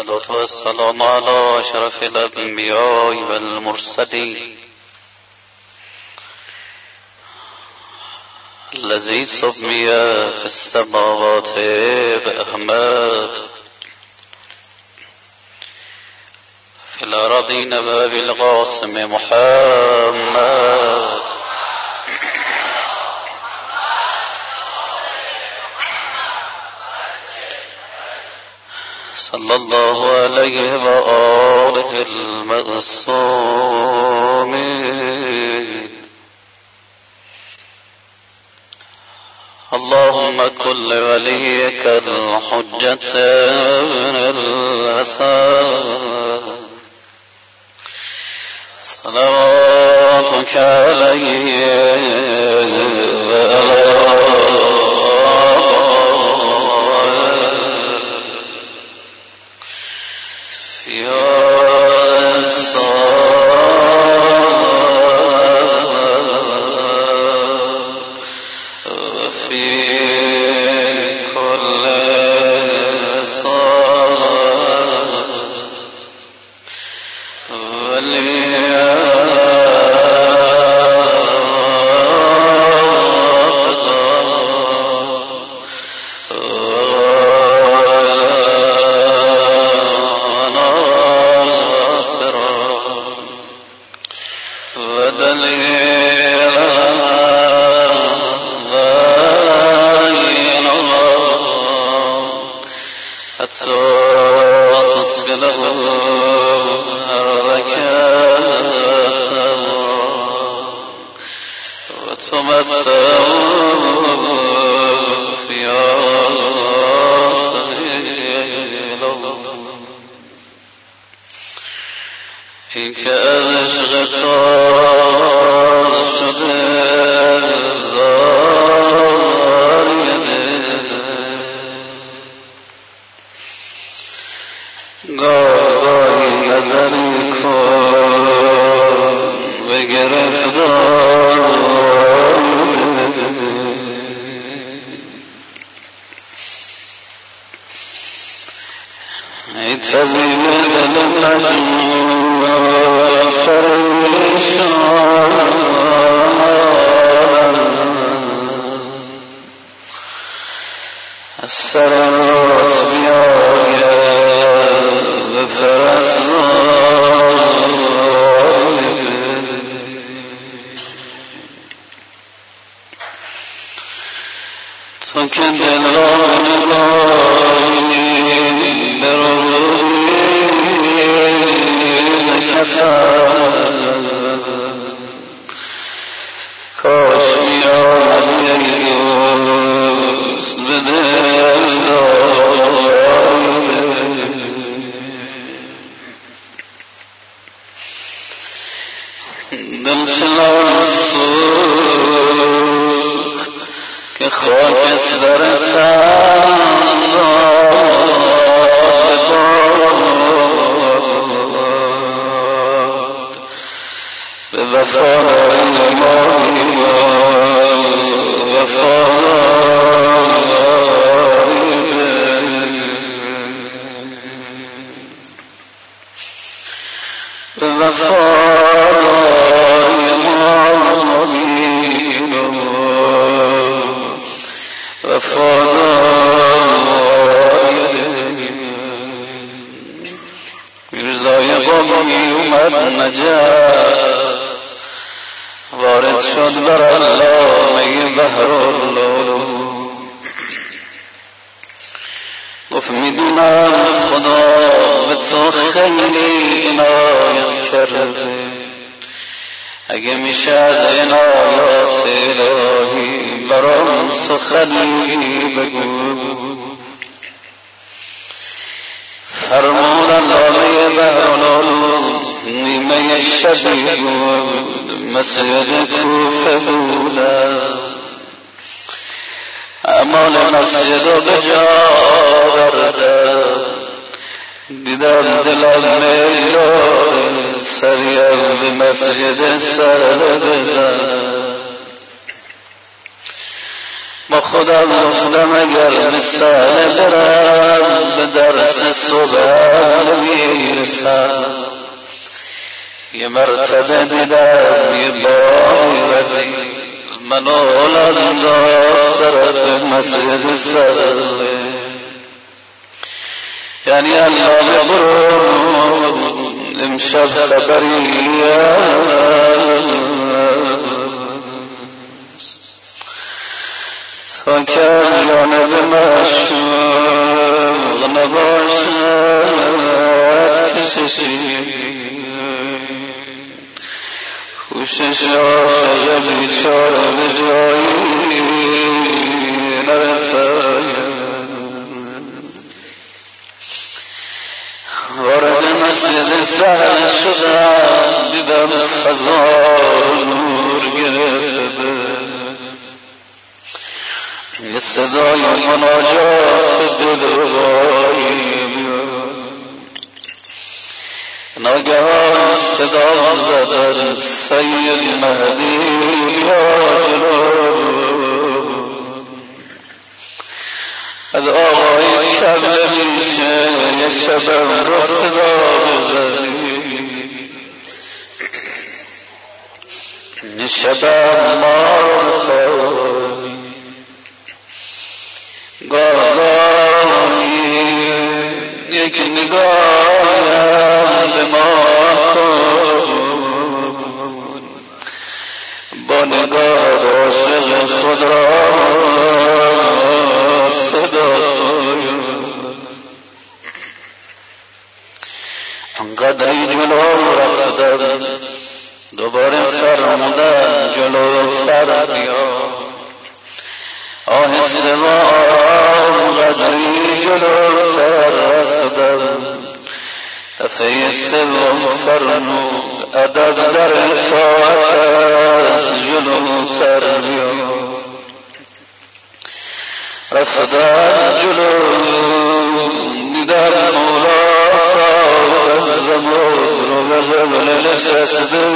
والصلاة والسلام على أشرف الأنبياء والمرسلين الذي سمي في السماوات بأحمد في الأراضين بالقاسم محمد صلى الله عليه وآله المعصومين. اللهم كن لوليك الحجة بن الحسن صلواتك عليه این که عشق تاز شده زاریه گاهی نظری کن و گرفتار ای طبیب دل مجموع پریشان از سر راست بیاید به فرزانه تو که دل را نگاهی کاش میاد یک روز به دل داده دل چنان سوخت که خاکستر تن وفای مایی رضای قومی اومد نجف وارد شد بر علامه بحرالعلوم گفت میدونم خدا به تو خیلی عنایت کرده اگه میشه از عنایات الهی برام سخنی بگو فرمود علامه بحرالعلوم نیمه شبی بود مسجد کوفه بودم اعمال مسجد رو به جا بردم دیدم دلم میلاد سریم به مسجد سر بزنم با خودم گفتم اگر مثال برم به درس صبح نمیرسم. یه مرتبه دیدم یه بای وزیر منو انداخت طرف مسجد سر، یعنی الله برو امشب خبری تا که جانب مشوق نباشد کششی، کوشش عاشق بیچاره به جایی نرسد. وارد مسجد سهل شدم دیدم فضا نور گرفته، یه صدای مناجات دلربایی ناگهان صدا زدن سید مهدی یا جلو، از آقای کبه میشه یه شبم رو صدا بزنی، یه شبم ما رو خوابی، گاهی یک نگاهم به ما کن، با نگاه عاشق خود را صدا. انقدری جلو رفتم دوباره فرمودن جلوتر بیا، آهسته و آرام قدری جلوتر رفتم، دفعه سوم فرمود ادب در اطاعت از جلوتر بیا، رفتم جلو دیدم مولا صاحب از زمان رو به قبل نشسته،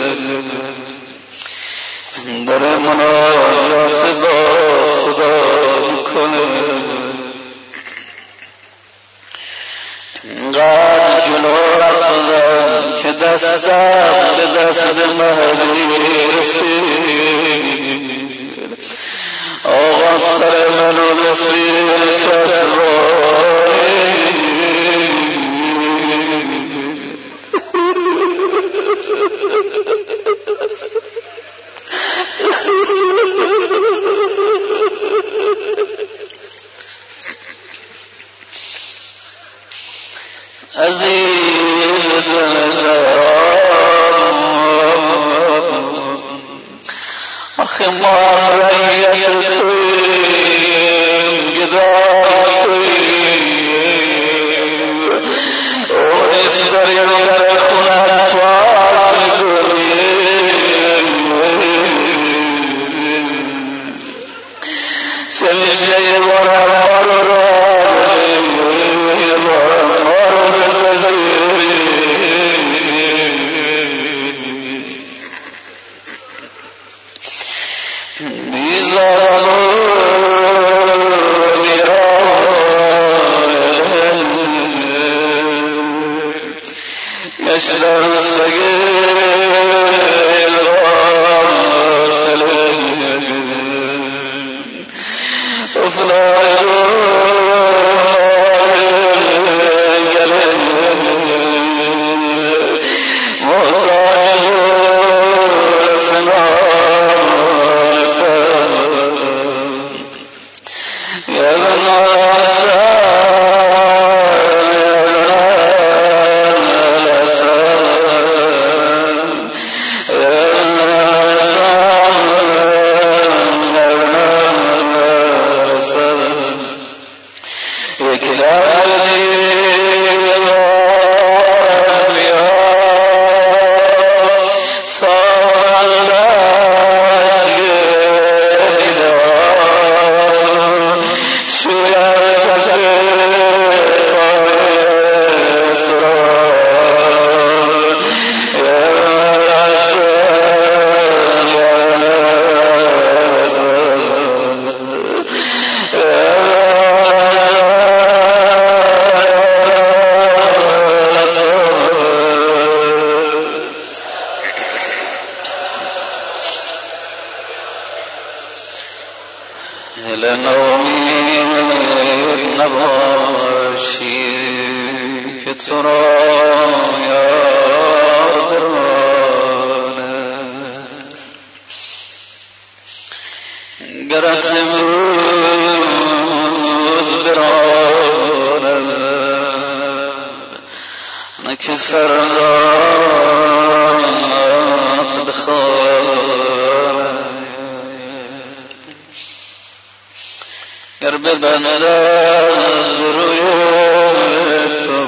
داره مناجات با خدا کنه، اینقدر جلو رفتم که دستم به دست مهدی رسید، آقا سر منو رسید چشمایی، عزیز نظرم آخه ما رعیت تویم، گدای تویم، اونیست داریم در خونت باز میکنیم، چه میشه یه بارم ما رو راه یه بارم ما رو اشتر سگل غافلين تو را یار برانه گرت امروز برانه نکه فرات بخوانه گر ببندد روی تو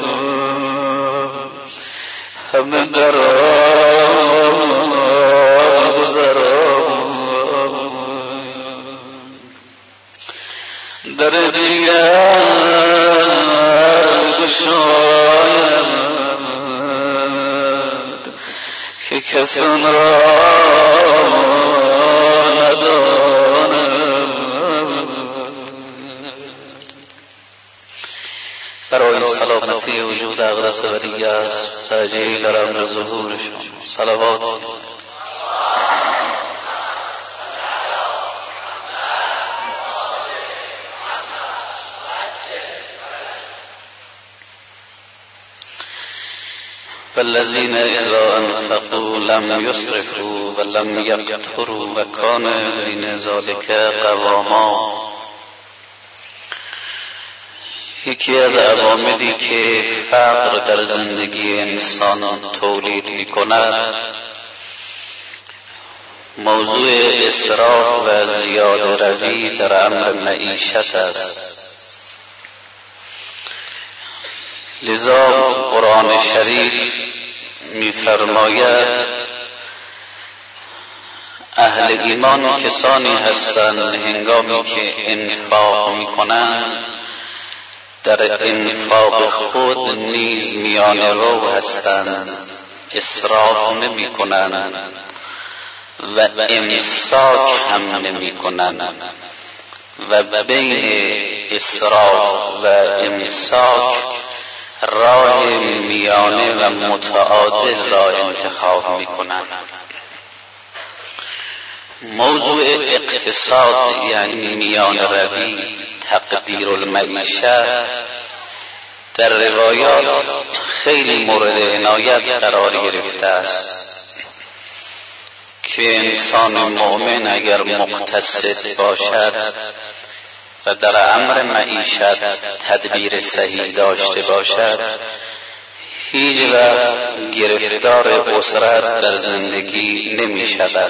همه درام گذرام در دیگر گشاید که کسان را ندانم. برای سلامتی وجود اقدس ولی است تأجیل در امر ظهورشون صلوات والذین اذا انفقوا لم یسرفوا ولم یقتروا وکان بین ذلک قواما. یکی از عواملی که فقر در زندگی انسان تولید می‌کند موضوع اسراف و زیاده روی در امر معیشت است. لذا قرآن شریف می‌فرماید اهل ایمان کسانی هستند هنگامی که انفاق می‌کنند در انفاق خود نیز میان رو هستند، اسراف نمی کنند و امساک هم نمی کنند و بین اسراف و امساک راه میانه و متعادل را انتخاب می کنند. موضوع اقتصاد یعنی میان روی تقدیر المعیشه در روایات خیلی مورد عنایت قرار گرفته است که انسان مؤمن اگر مقتصد باشد و در امر معیشت تدبیر صحیح داشته باشد هیچ وقت گرفتار اسرت در زندگی نمی شود.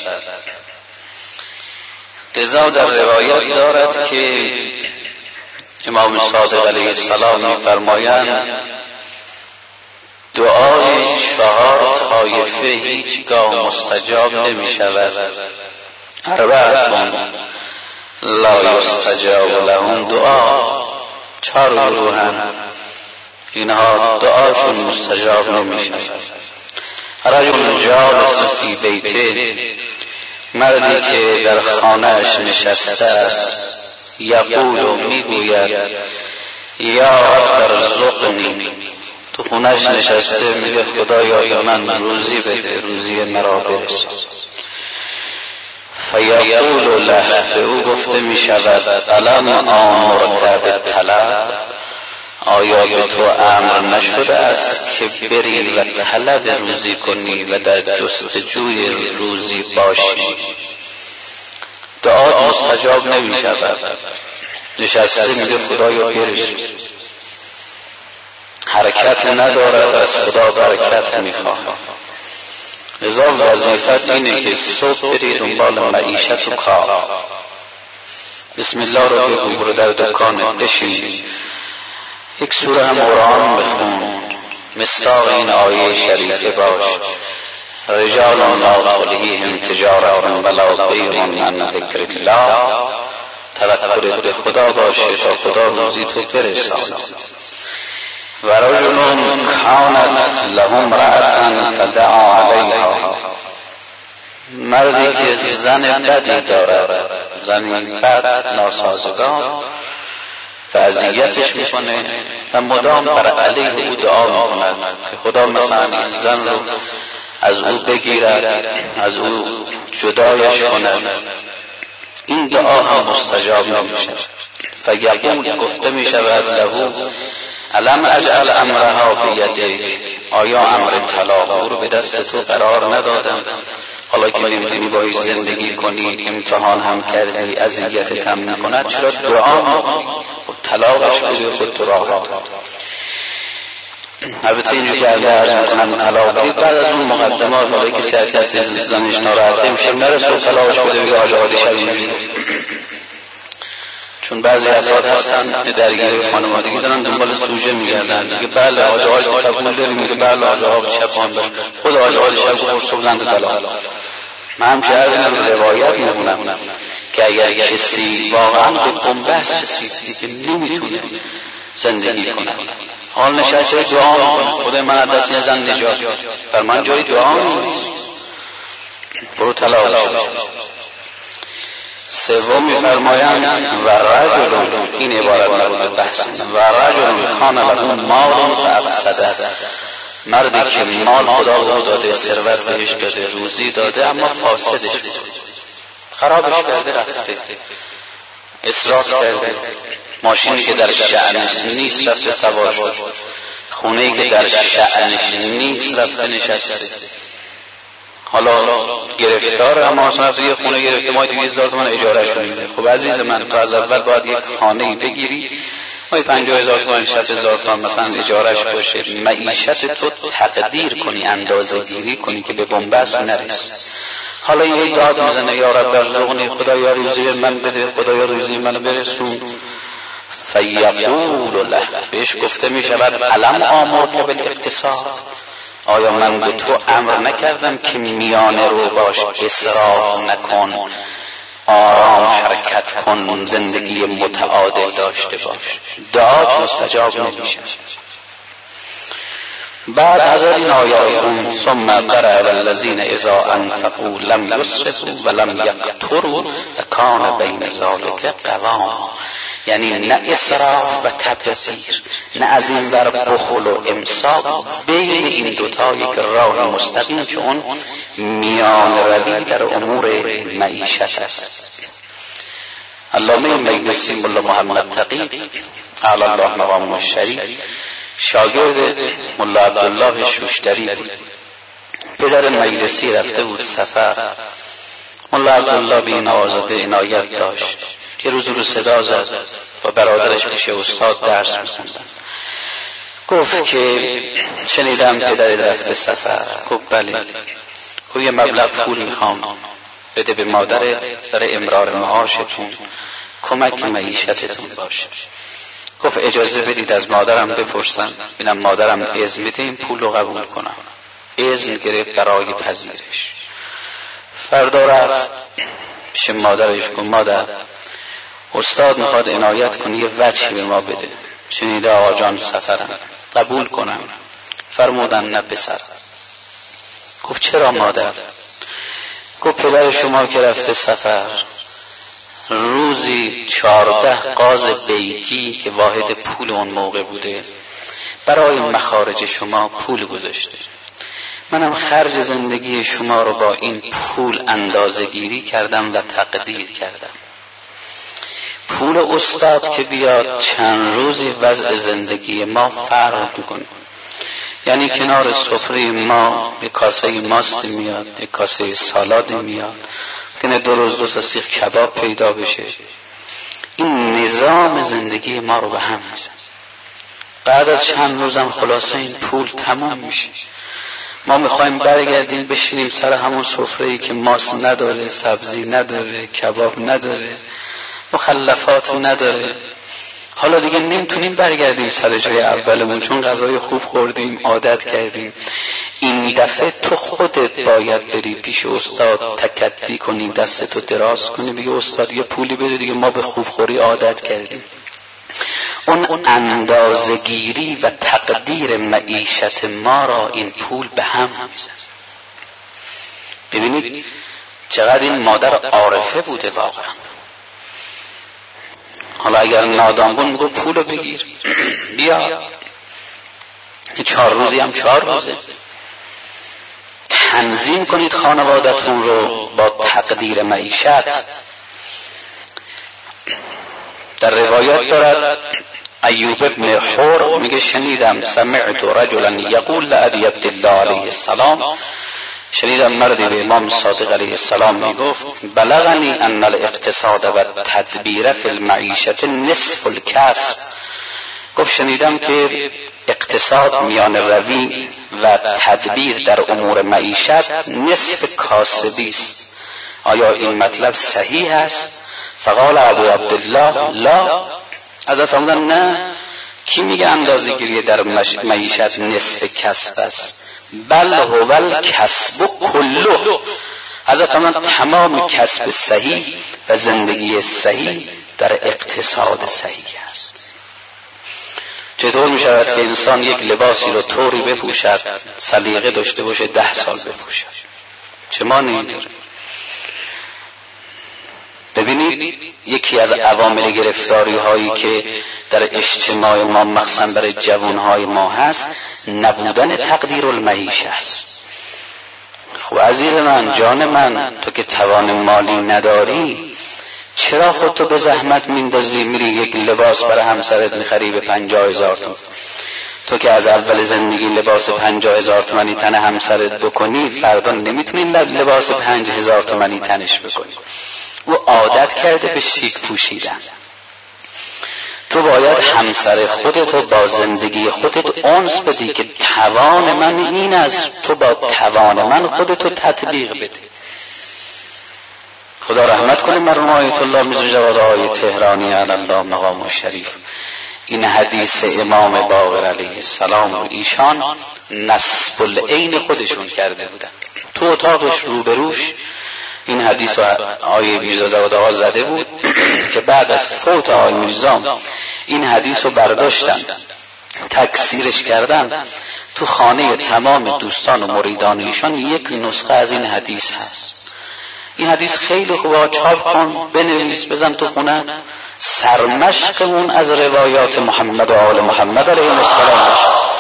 لذا در روایات دارد که امام صادق علیه السلام می‌فرمایند دعای 4 طایفه هیچگاه مستجاب نمی‌شود. اربعتون لا یستجاب لهم دعا، 4 گروهن اینها دعاشون مستجاب نمی‌شود. رجل جالس فی بیته، مردی که در خانه‌اش نشسته است یقول و میگوید یا رب ارزقنی، تو خونه‌اش نشسته میگه خدایا من روزی بده، روزی مرا برسان. فیقول له، به او گفته می شود الم آمرک بالطلب، آیا به تو امر نشده است که بری و طلب روزی کنی و در جستجوی روزی باشی؟ دعا مستجاب نمی شود. نشسته میگه خدایا برسون، حرکت ندارد، از خدا برکت میخواهد. لذا وظیفت اینه که صبح بری دنبال معیشت و کار. بسم الله رو بگو، برو در دکانت بشین، یک سوره هم قرآن بخون، مصداق این آیه شریفه باش. رجال لا تلهیهم تجارت ولا بیع عن ذکر الله، توکل به خدا باشه تا خدا روزی تو برساند. و رجل کانت له امرأة فدعا علیها، مردی که زن بدی دارد، زنی بد ناسازگار و اذیتش میکنه و مدام بر علیه او دعا میکند که خدا مثلا این زن رو از او بگیرد، از او جدایش کند. این دعا هم مستجاب نمیشه. فیقول، گفته میشود له الم اجعل امرها بیدک، آیا امر طلاق او رو به دست تو قرار ندادم؟ حالا که نمیتونی باید زندگی کنی، امتحان هم کردی، اذیتت هم میکند، چرا دعا میکنی؟ طلاقش بده، خود تو راحت. البته اینجا که عرض میکنم طلاق بعد از اون مقدمات، حالا که سیاسی هستی زنش ناراحته میشه، نرسو طلاقش بده بگه آج آقا دیشب اینجوری. چون بعضی افراد هستن درگیری خانوادگی دارن، دنبال سوژه میگردن، میگه بله آج آقا قبول داری، میگه بله آج آقا دیشب با هم باش، خود آج آقا دیشب گفت صبح زند طلاق. من هم چه روایت میخونم که اگر کسی واقعا به بنبست رسید که نمیتونه زندگی کنه، حال نشسته دعا میکنه خدای من از دست این زن نجات، فرمان جای دعا نیست، برو طلاق شد. سوم میفرمایند و رجل، این عبارت مربوط به بحث، و رجل کان له مال فافسده، مردی که مال خدا به او داده، ثروت بهش داده، روزی داده، اما فاسدش خرابش کرده، رفته اسراف کرده، ماشینی که در شأنش نیست رفته سوار شد، خونه‌ای که در شأنش نیست رفته نشسته، حالا گرفتار، اما اصلا یه خونه گرفته، ما 200,000 تومان اجارهش میده. خب عزیز من، تو از اول باید یک خانه‌ای بگیری، ما 50,000 تومان 60,000 تومان مثلا اجارهش باشه، معیشت تو تقدیر کنی، اندازه گیری کنی که به بنبست نرس. حالا یه داد میزنه یا رب ارزقنی، خدایا روزی من بده، خدایا روزی منو برسون، فیقول له، بهش گفته می شود الم آمرک بالاقتصاد، آیا من به تو امر نکردم که میانه رو باش، اسراف نکن، آرام حرکت کن، زندگی متعادل داشته باش، دعات مستجاب نمیشه. بعد حضرت این آیات ثم قرأ الذین اذا انفقوا لم یسرفوا ولم یقتروا وکان بین ذلک قواما، یعنی نه اسراف و تبذیر، نه از این در بخل و امساک، بین این دوتا یک راه مستقیم، چون میان روی در امور معیشت است. علامه مجلسی مولا محمد تقی اعلی الله مقامه الشریف شاگرد مولا عبدالله شوشتری بود. پدر مجلسی رفته بود سفر، مولا عبدالله به این آزاده عنایت داشت، یه روز رو صدا زد و برادرش پیش استاد درس می‌خوندن. گفت که شنیدم پدر رفته سفر. گفت بله. گفت یه مبلغ پول میخوام بده به مادرت برای امرار معاشتون، کمک معیشتتون باشه. گفت اجازه بدید از مادرم بپرسم، ببینم مادرم اذن میده این پول رو قبول کنم. اذن گرفت برای پذیرش. فردا رفت پیش مادرش، گفت مادر استاد میخواد عنایت کنی یه وجهی به ما بده، شنیده آقا جان سفرم، قبول کنم؟ فرمودن نه پسر. گفت چرا مادر؟ گفت پدر شما که رفته سفر روزی 14 قاز بیگی که واحد پول اون موقع بوده برای مخارج شما پول گذاشته، منم خرج زندگی شما رو با این پول اندازه گیری کردم و تقدیر کردم. پول استاد که بیاد چند روزی وضع زندگی ما فرق میکنه، یعنی کنار سفره ما یک کاسه ماست میاد، یک کاسه سالاد میاد، کنه 2 روز 2 تا سیخ کباب پیدا بشه. این نظام زندگی ما رو به هم میزنه. بعد از چند روزم خلاصه این پول تمام میشه، ما میخوایم برگردیم بشینیم سر همون سفره‌ای که ماست نداره، سبزی نداره، کباب نداره، مخلفات نداره. حالا دیگه نمیتونیم برگردیم سر جای اولمون، چون غذای خوب خوردیم، عادت کردیم. این دفعه تو خودت باید بری پیش استاد تکدی کنی، دستتو دراز کنی، بگی استاد یه پولی بده دیگه، ما به خوب خوری عادت کردیم. اون اندازه‌گیری و تقدیر معیشت ما را این پول به هم میزنه. ببینید چقدر این مادر عارفه بوده واقعا. حالا اگر نادان بود میگو پولو بگیر بیا، 4 روزی هم 4 روزه. تنظیم کنید خانوادتون رو با تقدیر معیشت. در روایات دارد ایوب ابن حور میگه شنیدم سمعت رجلا یقول لابی عبدالله علیه السلام، شنیدم مردی به امام صادق علیه السلام میگفت بلغنی ان الاقتصاد و تدبیر فی المعیشت نصف الکسب. گفت شنیدم که اقتصاد میان روی و تدبیر در امور معیشت نصف کاسبی است. آیا این مطلب صحیح است؟ فقال ابو عبدالله لا. حضرت فرمودن نه، کی میگه اندازه‌گیری در معیشت نصف کسب است؟ بل هو الکسب کله. حضرت فرمودن تمام کسب صحیح و زندگی صحیح در اقتصاد صحیح است. چطور می شود که انسان یک لباسی رو طوری بپوشد سلیقه داشته باشه 10 سال بپوشد؟ چه مانعی داره؟ ببینید یکی از عوامل گرفتاری هایی که در اجتماع ما مخصوصا برای جوان های ما هست نبودن تقدیر المعیشه است. خب عزیز من، جان من، تو که توان مالی نداری چرا خودتو به زحمت میندازی میری یک لباس برای همسرت میخری به 50,000 تومان؟ تو که از اول زندگی لباس 50,000 تومانی تن همسرت بکنی فردا نمیتونی لباس 5,000 تومانی تنش بکنی. او عادت کرده به شیک پوشیدن. تو باید همسر خودتو با زندگی خودت انس بدی که توان من این است، تو با توان من خودتو تطبیق بده. خدا رحمت کنه مرحوم آیت الله میرزا جواد آقای تهرانی علی الله مقام شریف. این حدیث امام باقر علیه السلام رو ایشان نصب العین خودشون کرده بودن. تو اتاقش روبروش این حدیث رو آقای میرزا جواد آقا زده بود که بعد از فوت آقای میرزا این حدیث رو برداشتن تکثیرش کردن. تو خانه تمام دوستان و مریدان ایشان یک نسخه از این حدیث هست. این حدیث خیلی خوبه، چاپ کن، بنویس، بزن تو خونه. سرمشقمون از روایات محمد و آل محمد علیه السلام.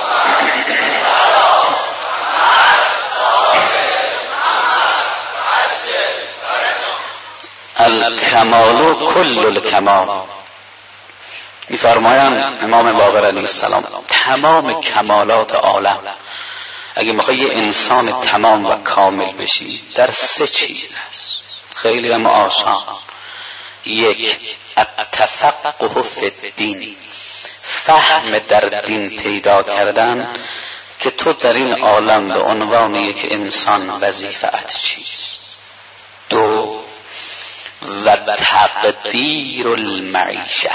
الکمال کل الکمال. میفرمایند امام باقر علیه السلام تمام کمالات عالم اگه میخوای یه انسان تمام و کامل بشی در 3 چیز است، خیلی هم آسان. 1 التفقه فی الدین، فهم در دین پیدا کردن که تو در این عالم به عنوان یک انسان وظیفه‌ات چیست. 2 و تقدیر المعیشه،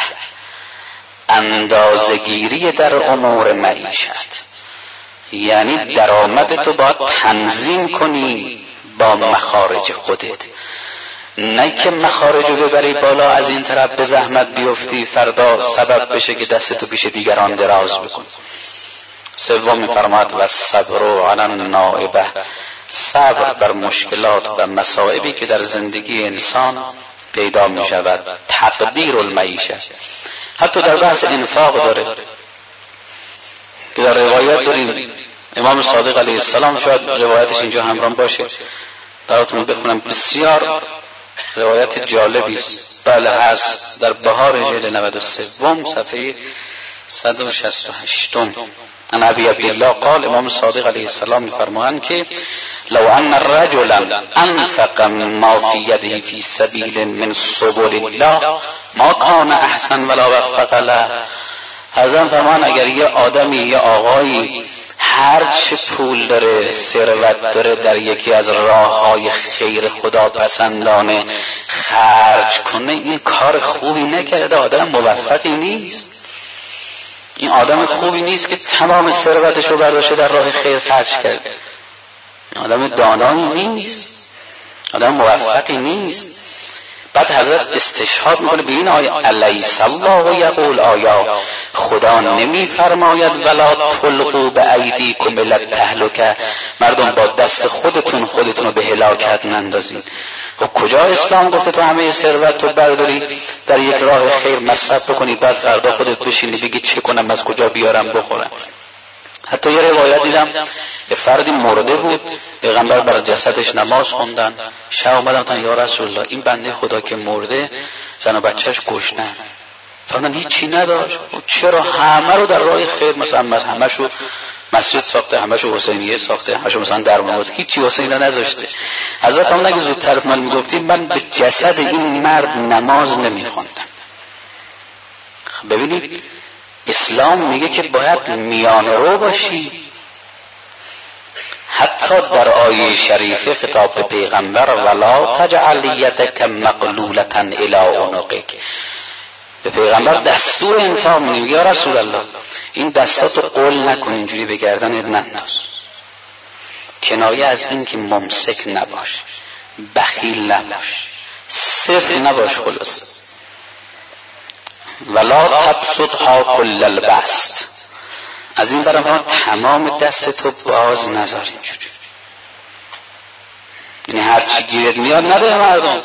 اندازه‌گیری در امور معیشت، یعنی درآمد تو باید تنظیم کنی با مخارج خودت، نه که مخارج رو ببری بالا از این طرف به زحمت بیفتی فردا سبب بشه که دستتو پیش دیگران دراز بکن. 3 میفرماد و صبر علی النائبه، صبر بر مشکلات و مصائبی که در زندگی انسان پیدا می شود. تقدیر المعیشه، حتی در بحث انفاق داره که در روایت داریم امام صادق علیه السلام، شاید روایتش اینجا همراه باشه براتون بخونم، بسیار روایت جالبی است. بله هست، در بهار جلد 93 صفحه 168. ان ابی عبدالله قال، امام صادق علیه السلام میفرمایند که لو ان الرجل انفق ما فی یده فی سبیل من سبل الله ما کان احسن ولا وفق له. حضرت فرمان اگر یه آدمی، یه آقایی هر چه پول داره، ثروت داره، در یکی از راههای خیر خدا پسندانه خرج کنه، این کار خوبی نکرده، آدم موفقی نیست. این آدم خوبی نیست که تمام ثروتش رو برداشته در راه خیر خرج کرده. آدم دانایی نیست، آدم موفقی نیست. بعد حضرت استشهاد میکنه به این آیه الیس الله یقول، آیا خدا نمی فرماید ولا تلقوا بایدیکم الی التهلکه، مردم با دست خودتون رو به هلاکت نندازید. خب کجا اسلام گفته تو همه ثروت رو برداری در یک راه خیر مصرف بکنی بعد فردا خودت بشینی بگی چه کنم، از کجا بیارم بخورم؟ حتی یه روایت دیدم یه فردی مرده بود، پیغمبر بر جسدش نماز خوندن، شب اومدن تا یا رسول الله این بنده خدا که مرده زن و بچهش گشنه، فرمودن هیچی نداشت. چرا؟ همه رو در راه خیر، مثلا همشو مسجد ساخته، همشو حسینیه ساخته، همشو مثلا درموز، هیچی حسینیه نذاشته. حضرت فرمودن اگه زودتر من میگفتید من به جسد این مرد نماز نمیخوندم. ببینید اسلام میگه که باید میان رو باشی. حتی در آیه شریفه خطاب به پیغمبر ولا تجعل یدک مغلولة الی عنقک، به پیغمبر دستور انفاق میدیم. یا رسول الله این دستاتو قول نکن اینجوری به گردنت ننداز. کنایه از این که ممسک نباش، بخیل نباش، صفر نباش. خلاص ولا تبسطها کل البسط، از این برای تمام دستتو باز نذار اینجوری، یعنی هر چی گیرت میاد نده مردم.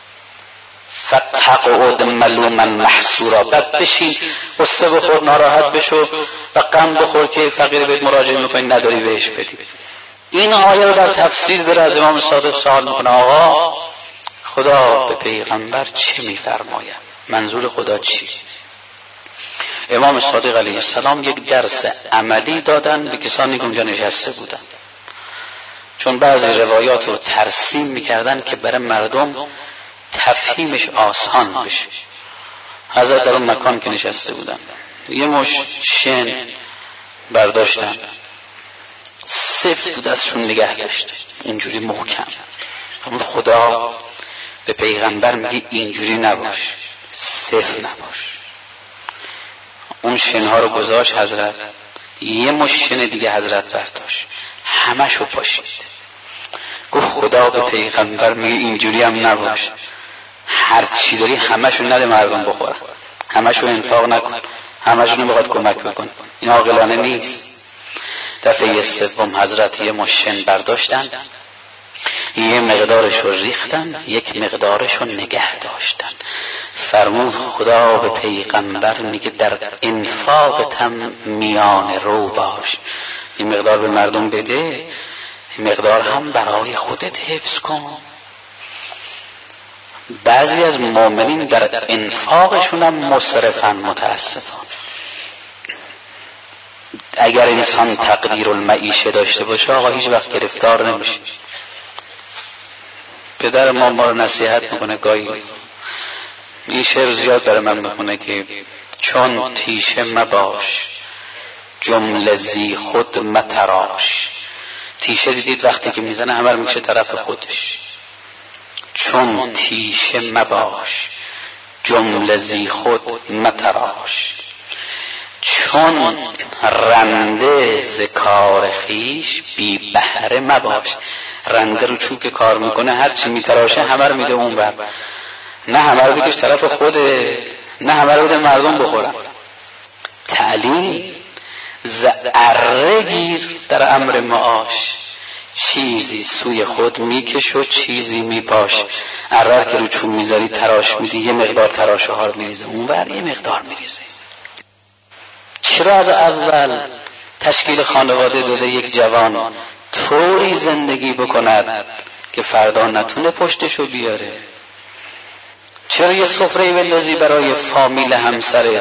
فتقعد ملوما محسورا، بعد بشین قصه بخور، ناراحت بشو و غم بخور که فقیر بهت مراجعه میکنی نداری بهش بدی. این آیه رو در تفسیر داره از امام صادق سوال میکنه آقا خدا به پیغمبر چه میفرماید؟ منظور خدا چی؟ امام صادق علیه السلام یک درس عملی دادن به کسانی که اونجا نشسته بودن، چون بعضی روایات رو ترسیم میکردن که برای مردم تفهیمش آسان بشه. حضرت در اون مکان که نشسته بودن یه مش شن برداشتن، سفت تو دستشون نگه داشته اینجوری محکم. خدا به پیغمبر میگه اینجوری نباش، سفت نباش. اون شنها رو گذاشت حضرت، یه مش شن دیگه حضرت برداشت، همشو پاشید. گفت خدا به پیغمبر میگه اینجوری هم نباش، هر چی داری همشو نده مردم بخورن، همشو انفاق نکن، همشو نمیخواد کمک بکن، این عاقلانه نیست. دفعه سوم حضرت یه مشن برداشتن، یه مقدارش رو ریختن، یک مقدارش رو نگه داشتن. فرمود خدا به پیغمبر میگه در انفاقت هم میان رو باش، این مقدار به مردم بده، مقدار هم برای خودت حفظ کن. بعضی از مؤمنین در انفاقشون هم مسرفن متاسفانه. اگر انسان تقدیر المعیشه داشته باشه آقا هیچ وقت گرفتار نمیشه. پدر ما رو نصیحت میکنه گاهی، این شعر زیاد برای من میخونه که چون تیشه مباش جمله زی خود متراش. تیشه دیدید وقتی که میزنه همه رو میکشه طرف خودش. چون تیشه مباش جمله زی خود متراش، چون رنده ز کار خویش بی بهره مباش. رنده رو چوب کار میکنه هر چی میتراشه همه رو میده اون بر، نه همه رو بکش طرف خوده، نه همه رو بده مردم بخورن. تعلیم ذره گیر در امر معاش، چیزی سوی خود میکش و چیزی میپاش. اره که رو چوب میذاری تراش میدی، یه مقدار تراشه ها رو میریزه اون بر، یه مقدار میریزه. چرا از اول تشکیل خانواده داده یک جوان طوری زندگی بکند که فردا نتونه پشتشو بیاره؟ چرا یه سفره بندازی برای فامیل همسرت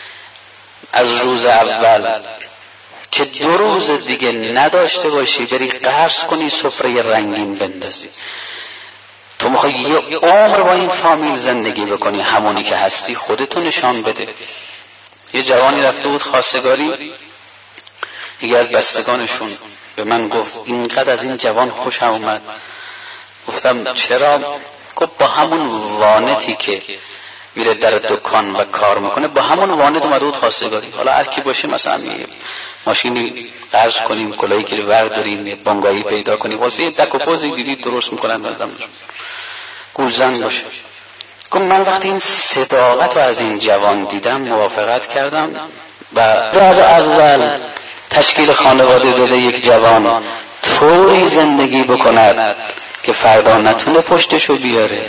از روز اول که 2 روز دیگه نداشته باشی بری قرض کنی سفره رنگین بندازی؟ تو میخوای یه عمر با این فامیل زندگی بکنی، همونی که هستی خودتو نشان بده. یه جوانی رفته بود خواستگاری، یکی از بستگانشون به من گفت اینقدر از این جوان خوشم اومد. گفتم چرا؟ گفت با همون وانتی که میره در دکان و کار میکنه با همون وانت اومده بود خواستگاری. حالا هر کی باشه مثلا ماشینی قرض کنیم، کلاهی که ورداریم، بانگایی پیدا کنیم، واسه یه دک و پوزی دیدید درست میکنن مثلا گولزن باشه. گفت من وقتی این صداقت رو از این جوان دیدم موافقت کردم و از اول تشکیل خانواده داده یک جوان طوری زندگی بکند که فردا نتونه پشتشو بیاره.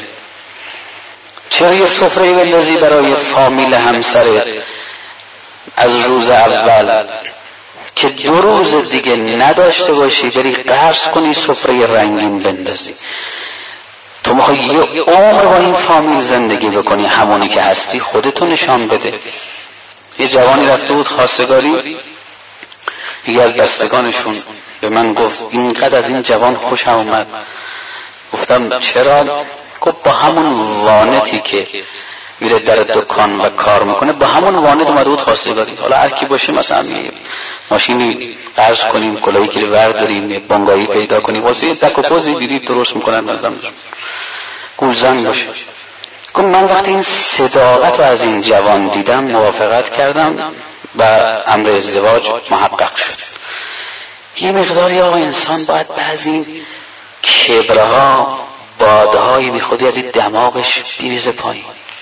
چرا یه سفره بندازی برای فامیل همسرت از روز اول که 2 روز دیگه نداشته باشی بری قرض کنی سفره رنگین بندازی؟ تو میخوای یه عمر با این فامیل زندگی بکنی، همونی که هستی خودتو نشان بده. یه جوانی رفته بود خواستگاری، یکی از بستگانشون به من گفت اینقدر از این جوان خوشم اومد. گفتم چرا؟ گفت با همون وانتی که میره در دکان و کار میکنه، با همون وانت اومده بود خواستگاری. حالا هر کی باشه، مثلا ماشینی قرض کنیم، کلاهی که برداریم، بانگایی پیدا کنیم، واسه دک و پوزی دیدید درست میکنن، مثلا گولزن باشه. گفت من وقتی این صداقت رو از این جوان دیدم موافقت کردم و امر ازدواج محقق شد. یه مقداری آقا انسان باید بعضی کبرها، بادهای بی خودی از دماغش بیریزه پایین.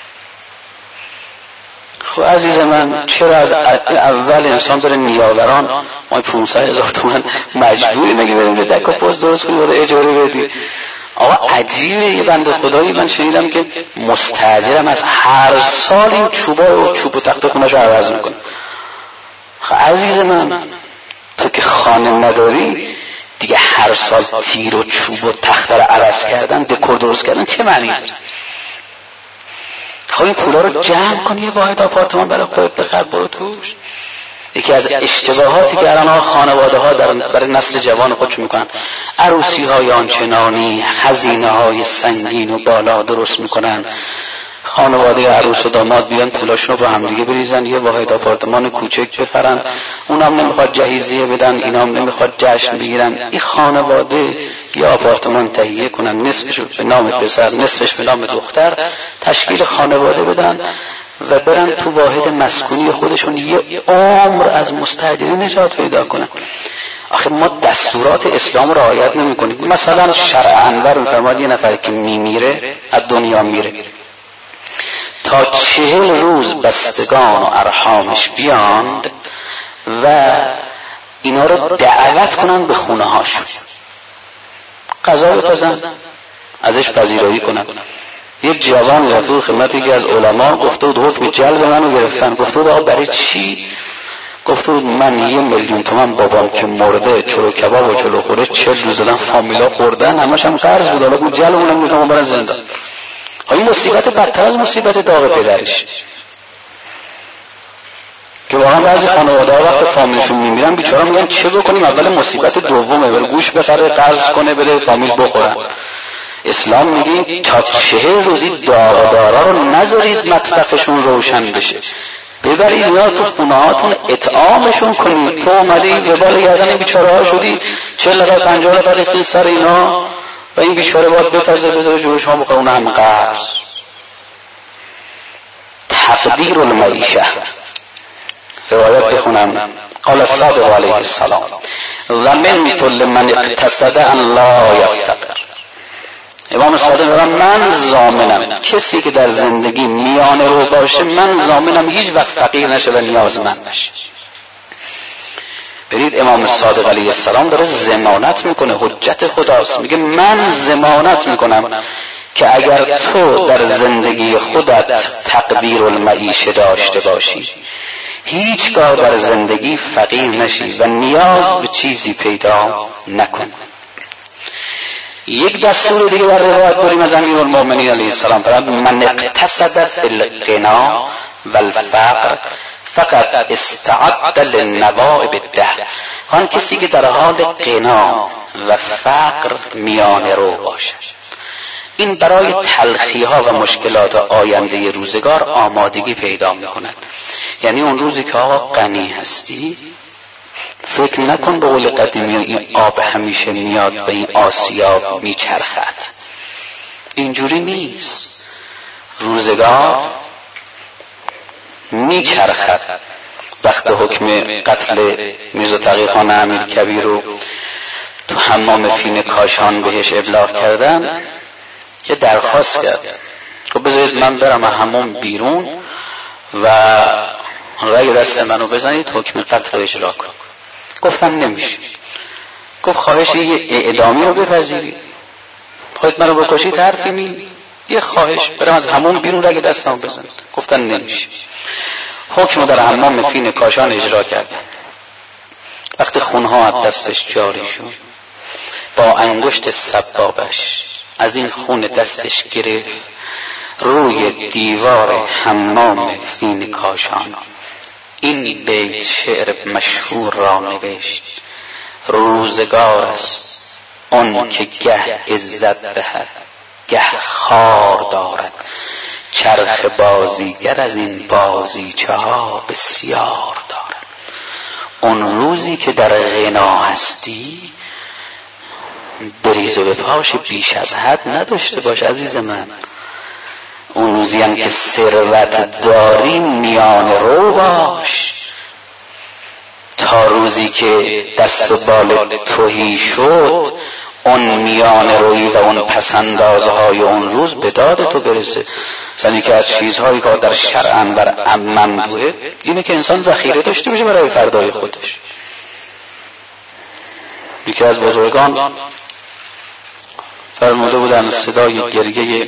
خب عزیز من، چرا از اول انسان بره نیاوران ما 500,000 تومان مجبوری مگه بریم دک و پوز درست کنیم و اجاره بدی؟ آقا عجیبه. یه بنده خدایی من شنیدم که مستاجرم از هر سال این چوب و تخت خونه‌شو عوض میکنه. خب عزیز من، تو که خانه نداری دیگه هر سال تیر و چوب و تخت رو عوض کردن، دکور درست کردن چه معنی داره؟ خب این پولا رو جمع کن، یه واحد آپارتمان برای خودت بخر، برو توش. یکی از اشتباهاتی که الان خانواده ها برای نسل جوان خودشون میکنن، عروسی های آنچنانی، هزینه های سنگین و بالا درست میکنن. خانواده عروس و داماد بیان پولاشون رو با هم دیگه بریزن، یه واحد آپارتمان کوچک بخرن، اونم نمیخواد جهیزیه بدن، اینام نمیخواد جشن بگیرن. این خانواده یه آپارتمان تهیه کنن، نصفش به نام پسر، نصفش به نام دختر، تشکیل خانواده بدن و برن تو واحد مسکونی خودشون یه عمر از مستاجری نجات پیدا کنن. آخه ما دستورات اسلام رو رعایت نمی‌کنیم. مثلا شرع انور می‌فرماد یه نفر که میمیره از دنیا میره تا 40 روز بستگان و ارحامش بیاند و اینا رو دعوت کنن به خونه هاشون، غذا بپزن، ازش پذیرایی کنن. یه جوان رفت خدمت یکی از علما، گفته بود حکم جلب منو گرفتن. گفته بود آقا برای چی؟ گفته بود من 1,000,000 تومان بابام که مرده، چلو کباب و چلو خورش 40 روز دادن، فامیلا خوردن، همش هم قرض بود، حالا بود جلب اونم میگم برن زندان. این مصیبت بدتر از مصیبت داغ پدرش که واقعا بعضی خانواده ها وقت فامیلشون میمیرن بیچارا میگن چه بکنیم، اول مصیبت دومه، بره گوش بخره، قرض کنه، بده فامیل بخورن. اسلام میگه تا 40 روزی داغدارا رو نذارید مطبخشون روشن بشه، ببرید اینا تو خونه هاتون اطعامشون کنید. تو اومدی وبال گردن بیچاره ها شدی، 40 نفر 50 نفر ریختین سر اینا و این بیچاره باید بپزه بذاره جلوش ها بخوره، اون هم قرض. تقدیر المعیشه. روایت بخونم. قال الصادق علیه السلام ضمنت لمن اقتصد ان لا یفتقر. امام صادق میگه من ضامنم کسی که در زندگی میانه رو باشه، من ضامنم هیچ وقت فقیر نشه و نیازمند نشه. برید امام صادق علیه السلام داره ضمانت میکنه، حجت خداست، میگه من ضمانت میکنم که اگر تو در زندگی خودت تقدیر المعیشه داشته باشی، هیچگاه در زندگی فقیر نشی و نیاز به چیزی پیدا نکن. یک دستور دیگه در روایت داریم از امیرالمؤمنین علیه السلام، فرمود من اقتصد فی الغنا والفقر فقط استعد للنوائب الدهر. آن کسی که در حال غنا و فقر میانه رو باشد، این برای تلخی ها و مشکلات آینده روزگار آمادگی پیدا میکند. یعنی اون روزی که آقا غنی هستی، فکر نکن به قول قدیمی این آب همیشه میاد و این آسیاب میچرخد. اینجوری نیست. روزگار میچرخد. وقت حکم قتل میرزا تقی خان امیرکبیر رو تو حمام فین کاشان بهش ابلاغ کردن، یه درخواست کرد که بذارید من برم حمام بیرون و رای دست منو بزنید حکم قتل رو اجرا کنم. گفتم نمیشه. گفت خواهش یه اعدامی رو بپذیرید، خودت منو بکشید حرفی می، یه خواهش برم از حمام بیرون رای دستمو بزنید. گفتن نمیشه. حکم رو در حمام فین کاشان اجرا کردن. وقتی خونها از دستش جاری شد، با انگشت سبابش از این خون دستش گرفت روی دیوار حمام فین کاشان این بیت شعر مشهور را نوشت: روزگار است اون که گه عزت دهد گه خار دارد، چرخ بازیگر از این بازیچه ها بسیار دارد. اون روزی که در غنا هستی بریز و بپاش بیش از حد نداشته باش عزیز من. اون روزی هم که ثروت داری میان رو باش، تا روزی که دست و بال توهی شد اون میان روی و اون پسندازهای اون روز به داد تو برسه. مثلا که از چیزهایی که در شرع بر ممنوعه اینه که انسان ذخیره داشته باشه برای فردای خودش. یکی از بزرگان فرموده بودن صدای گریه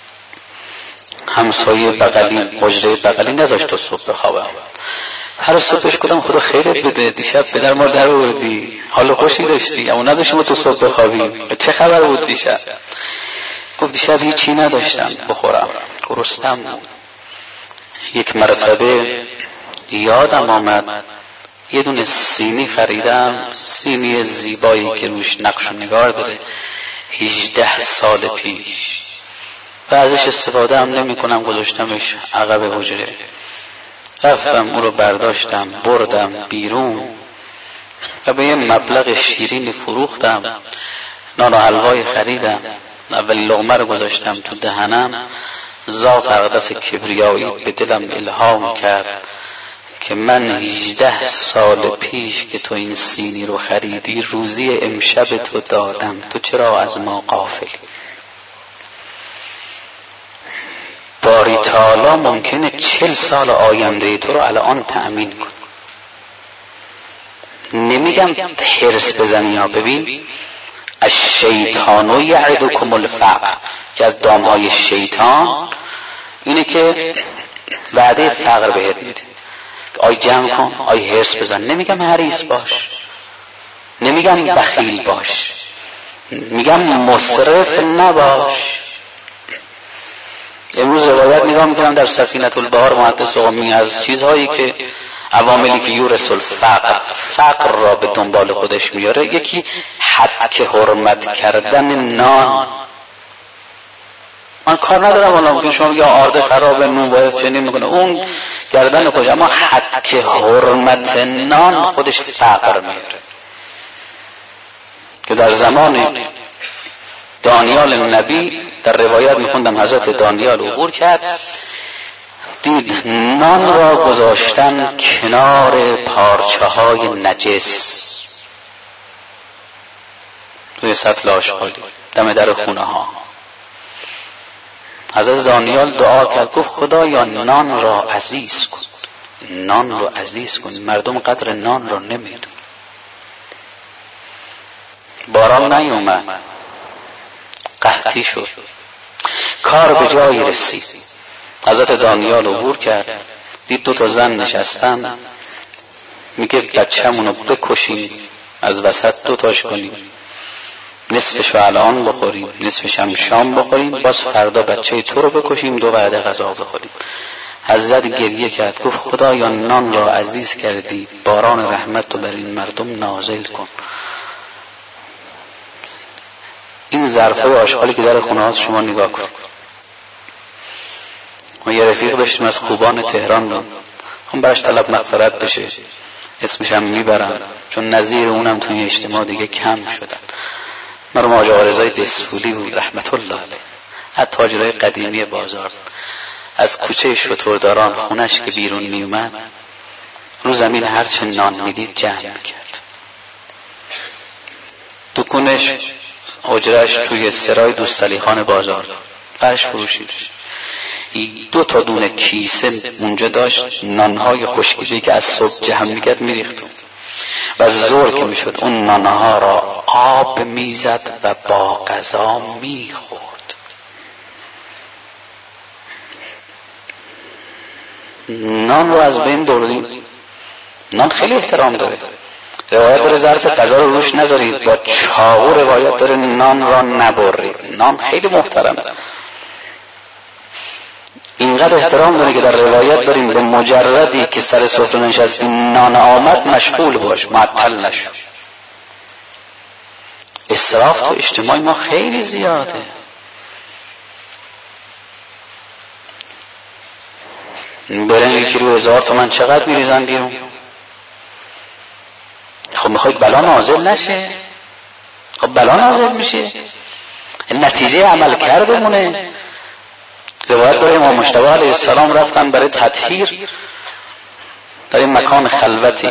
همسایه بغلی حجره بغلی نذاشت تا صبح بخوابم. هر صبحش کدام خدا خیرت بده، دیشب پدر ما در آوردی، حال خوشی داشتی اما نداشتیم تو صبح بخوابیم، چه خبر بود دیشب؟ گفت دیشب هیچی نداشتم بخورم، گرسنم بود. یک مرتبه یادم آمد یه دونه سینی خریدم، سینی زیبایی که روش نقش و نگار داره، 18 سال پیش و ازش استفاده هم نمی کنم، گذاشتمش عقب حجره. رفتم او رو برداشتم بردم بیرون و به یه مبلغ شیرین فروختم. نان و حلوای خریدم، اول لقمه رو گذاشتم تو دهنم. ذات اقدس کبریایی به دلم الهام کرد که من 18 سال پیش که تو این سینی رو خریدی روزی امشب تو دادم، تو چرا از ما غافلی؟ باری تعالی ممکنه 40 سال آینده تو رو الان تأمین کن. نمیگم حرص بزنی ها، ببین الشیطان یعدکم الفقر که از دامهای شیطان اینه که وعده فقر بهت میده. آی جمع کن، آی حرص بزن. نمیگم حریص باش، نمیگم بخیل باش، میگم مصرف نباش. امروز روایت نگاه میکنم در سفینة البحار محدث قمی از چیزهایی که عواملی که یورث الفقر، فقر را به دنبال خودش میاره، یکی حد که حرمت کردن نان. من کار ندارم حالا ممکن شما بگید آرد خراب نون وایف چنین میکنه، اون گردن خودش، اما حد که حرمت نان خودش فقر میاره. که در زمان دانیال نبی در روایت میخوندم حضرت دانیال عبور کرد، دید نان را گذاشتن کنار پارچه های نجس توی سطل آشغالی دم در خونه ها. حضرت دانیال دعا کرد، گفت خدایا نان را عزیز کن، نان را عزیز کن. مردم قدر نان را نمیدون. باران نیومد، قحطی شد، کار به جایی رسید. حضرت دانیال عبور کرد، دید 2 زن نشستن، میگه بچه‌مونو بکشیم، از وسط 2 کنیم، نصفش رو الان بخوریم، نصفش هم شام بخوریم، باز فردا بچه تو رو بکشیم، 2 وعده غذا بخوریم. حضرت گریه کرد، گفت خدایا نان را عزیز کردی، باران رحمت رو بر این مردم نازل کن. این ظرفای آشغالی که در خونه هاست شما نگاه کن. ما یه رفیق داشتیم از خوبان تهران رو، هم براش طلب مغفرت بشه، اسمش هم میبرم چون نظیر اونم توی اجتماع دیگه کم شدن. مرحوم حاج آقا رضای دسفولی بود رحمت الله علیه، از تاجرای قدیمی بازار. از کوچه شترداران خونش که بیرون میومد رو زمین هرچه نان میدید جمع کرد. دکونش حجرش توی سرای دوستعلی خان بازار، فرش فروشی داشت. 2 دونه کیسه اونجا داشت، نانهای خشکیده که از صبح جمع میکرد میریختم و ظهر که میشد اون نانها را آب میزد و با غذا میخورد. نان رو از بین بردیم. نان خیلی احترام داره. روایت داره ظرف غذا رو روش نذارید، با چاقو روایت داره نان را نبرید. نان خیلی محترمه، اینقدر احترام داره که در روایت داریم به مجردی که سر سفره نشستی نان آمد مشغول باش، معطل نشو. اسراف تو اجتماع ما خیلی زیاده. برنگ کیلو 1000 تومان چقدر میریزن بیرون؟ خب میخواید بلا نازل نشه؟ خب بلا نازل میشه، نتیجه عمل کردمونه. روایت داره امام مجتبی علیه السلام رفتن برای تطهیر در این مکان خلوتی،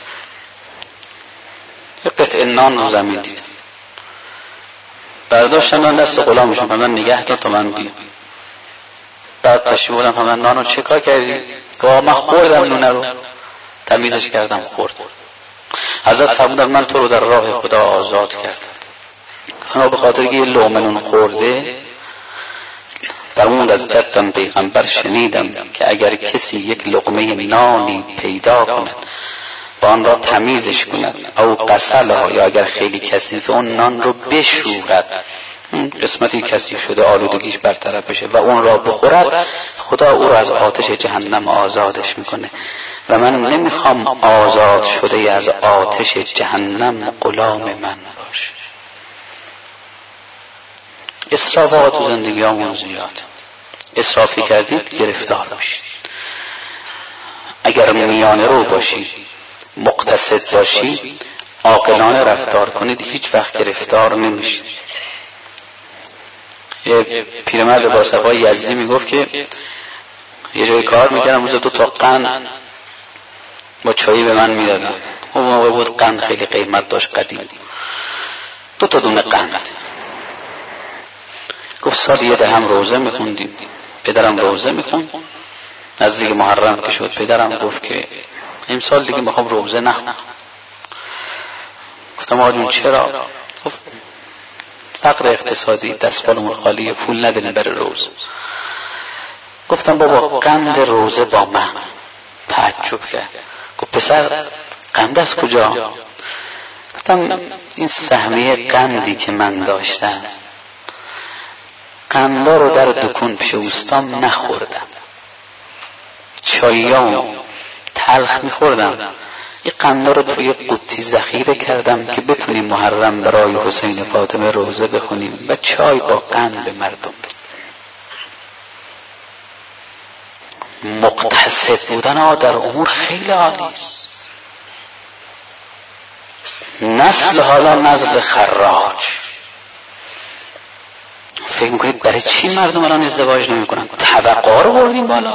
یه قطعه نان رو زمین دیدن، برداشتن دست غلامشون، من نگه دار تا من بیام. بعد تشریف بردم، من نان رو چه کار کردی؟ گفت من خوردم نونه رو، تمیزش کردم خورد. حضرت فرمودن من تو رو در راه خدا آزاد کردم. به خاطر که یه لقمه نون خورده فرمود از جدم پیغمبر شنیدم که اگر کسی یک لقمه نانی پیدا کند با آن را تمیزش کند او غسلها، یا اگر خیلی کثیف اون نان رو بشورد، قسمتی کثیف شده آلودگیش برطرف بشه و اون را بخورد، خدا او را از آتش جهنم آزادش میکنه و من نمیخوام آزاد شده از آتش جهنم غلام من باشه. اسرافات تو زندگی همون زیاد. اسرافی کردید گرفتار میشید. اگر میانه رو باشید، مقتصد باشید، عاقلانه رفتار کنید، هیچ وقت گرفتار نمیشید. یه پیرمرد با صفای یزدی میگفت که یه جای کار میکردم، روز 2 تا قند با چایی به من میدادن. اون موقع بود قند خیلی قیمت داشت، قدیم. 2 تا دونه قند. گفت سال یه دهم روزه میخوندیم، پدرم روزه میخوند، نزدیک محرم که شد پدرم گفت که امسال دیگه میخوام روزه نخونم. گفتم آقا جون چرا؟ گفت فقر اقتصادی، دستمالمون خالیه، پول نداریم برای روزه. گفتم بابا قند روزه با من. تعجب کرد، گفت پسر قند از کجا؟ گفتم این سهمیه قندی که من داشتم، قندا رو در دکون پیش اوستام نخوردم، چاییام تلخ میخوردم، این قندا رو توی قوطی ذخیره کردم که بتونیم محرم برای حسین فاطمه روزه بخونیم و چای با قند به مردم بدیم. مقتصد بودن در امور خیلی عالی است. نسل حالا نسل خراج. فکر میکنید برای چی مردم الان ازدواج نمی کنن؟ توقع رو بردیم بالا.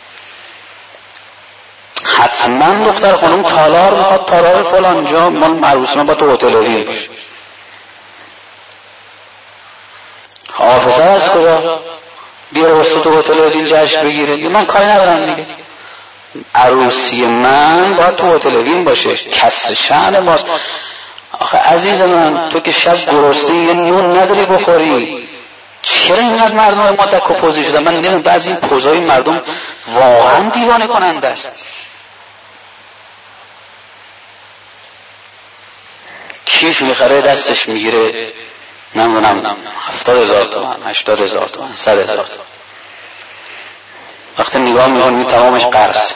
حتما دختر خانم تالار میخواد، تالار فلان جا، من عروسی‌ها با تو هتل ویل باشه. حافظه از کجا؟ بیا واسه تو هتل ویل جشن بگیره. من کاری ندارم دیگه، عروسی من باید تو هتل ویل باشه، کسر شأن ماست. آخه عزیز من تو که شب گرسنه یه نون نداری بخوری، چرا اینقدر مردم ما دک و پوزی شدن؟ من نمیدونم بعضی این پوزای مردم واقعا دیوانه کننده است. کیف میخره دستش میگیره نمیدونم 70,000 تومان، 80,000 تومان، 100,000 تومان. وقتی نگاه میکنی تمامش قرض.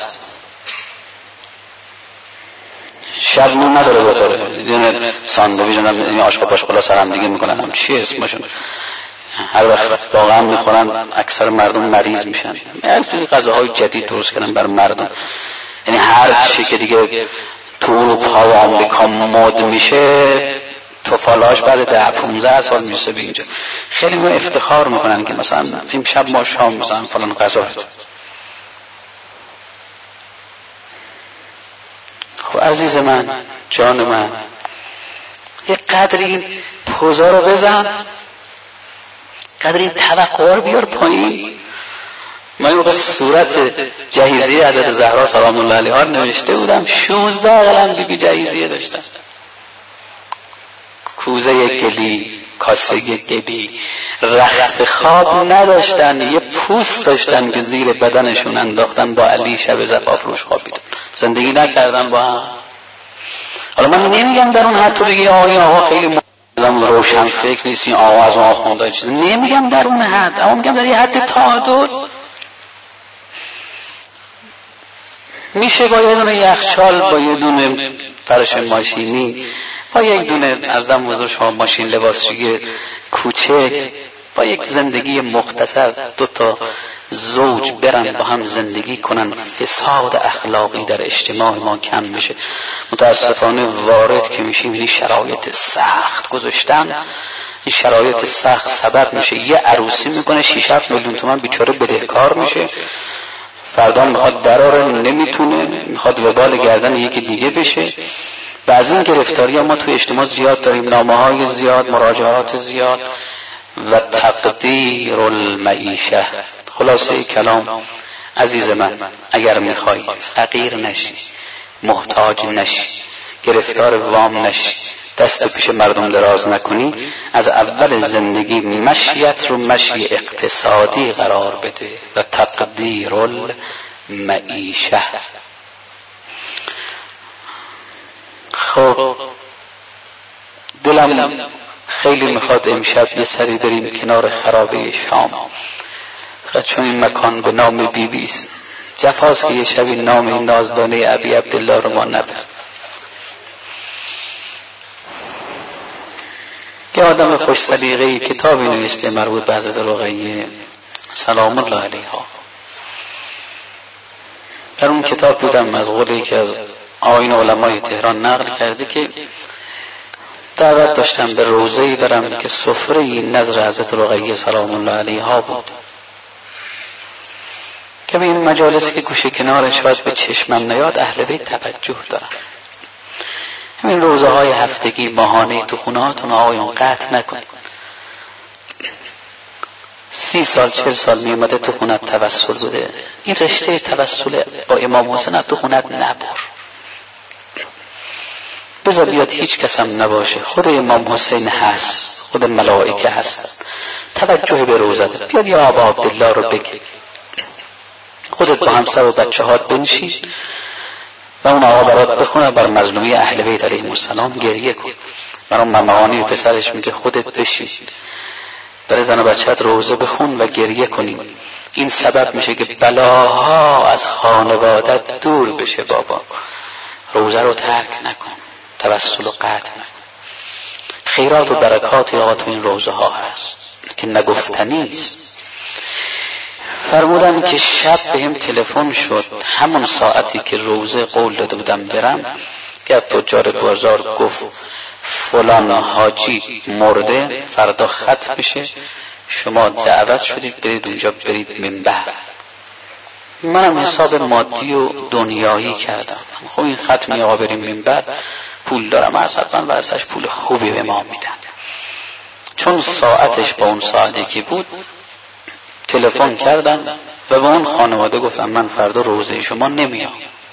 شب نون نداره بخوره، یه ساندویچ این آشغال پاشغالا سر هم دیگه میکنن، هم چی اسمشون، هر وقت واقعا میخورن اکثر مردم مریض میشن. یعنی غذاهای جدید درست کردن بر مردم، یعنی هر چی که دیگه تو اروپا و آمریکا مد میشه توفالاش بعد 10-15 سال میرسه به اینجا. خیلی ما افتخار میکنن که مثلا امشب ما شام مثلا فلان غذا. خب عزیز من، جان من، یه قدر این پوزا رو بزن، قدر این توقع رو بیار پایین. من این موقع صورت جهیزیه حضرت زهرا سلام الله علیها نوشته بودم، 16 قلم بیبی جهیزیه داشتن. کوزه گلی، کاسه گلی، رخت خواب نداشتن، یه پوست داشتن که زیر بدنشون انداختن، با علی شب زفاف روش خوابیدن، زندگی نکردن با هم. حالا من نمیگم در اون حد تو بگی این آقا خیلی روشن فکر نیست، این آقا از اون آخونده چیز، نمیگم در اون حد، اما میگم در یه حد تعادل. میشه با یه دونه یخچال، با یه دونه فرش ماشینی، با یک دونه ارزم حضور شما ماشین لباسشویی کوچک، با یک زندگی مختصر دو تا زوج برن با هم زندگی کنن، فساد اخلاقی در اجتماع ما کم میشه. متاسفانه وارد که میشیم این شرایط سخت گذاشتن، این شرایط سخت سبب میشه یه عروسی میکنه 6-7 میلیون تومان بیچاره بدهکار میشه، فردا میخواد دراره نمیتونه، میخواد وبال گردن یکی دیگه بشه. و از این گرفتاری ما توی اجتماع زیاد داریم، نامه‌های زیاد، مراجعات زیاد و تقدیر المعیشه. خلاصه کلام عزیز من، اگر میخوای فقیر نشی، محتاج نشی، گرفتار وام نشی، دست پیش مردم دراز نکنی، از اول زندگی مشیت رو مشی اقتصادی قرار بده و تقدیر المعیشه. خب دلم خیلی میخواد امشب یه سری بریم کنار خرابه شام، چون این مکان به نام بیبیست، جفاست که یه شبی نام این نازدانه ابی عبدالله رو ما نبر. یه آدم خوش سلیقه‌ای کتابی نوشته مربوط به حضرت رقیه سلام الله علیها. در اون کتاب بودم از قولی که از آیین علمای تهران نقل کرده که دعوت داشتم به روضه‌ای برم که سفره نظر حضرت رقیه سلام الله علیها بود، که به این مجالسی که گوشه کنار شاید به چشمم نیاد اهل بیت توجه دارم. همین روزه های هفتگی ماهانه تو خونهاتون آقایون قطع نکنید. 30 سال 40 سال میومده تو خونت توسل بوده، این رشته توسل با امام حسین تو خونت نبر، بذار بیاد هیچ کس هم نباشه، خود امام حسین هست، خود ملائکه هست، توجه به روزه بیاد یا ابا عبدالله رو بگی، خودت با همسر و بچه هات بنشید و اون آقا برات بخونه، بر مظلومی اهل بیت علیهم السلام گریه کن. برای ممهانی و پسرش میگه خودت بشین، برای زن و بچه‌ت روزه بخون و گریه کنین. این سبب میشه که بلاها از خانوادت دور بشه. بابا روزه رو ترک نکن، توسل و قطع نکن. خیرات و برکات آقا تو این روزه ها هست که نگفتنیست. فرمودن که شب بهم تلفن شد همون ساعتی که روزه قول داده بودم برم، که تجار بازار گفت فلان حاجی مرده، فردا ختم بشه، شما دعوت شدید برید اونجا، برید منبر. منم حساب مادی و دنیایی کردم، خب این ختمی آقا بریم منبر، پول دارم، حساباً ورسش پول خوبی به ما میدن. چون ساعتش با اون ساعتی که بود تلفن کردم و به اون خانواده گفتم من فردا روزه شما نمیام.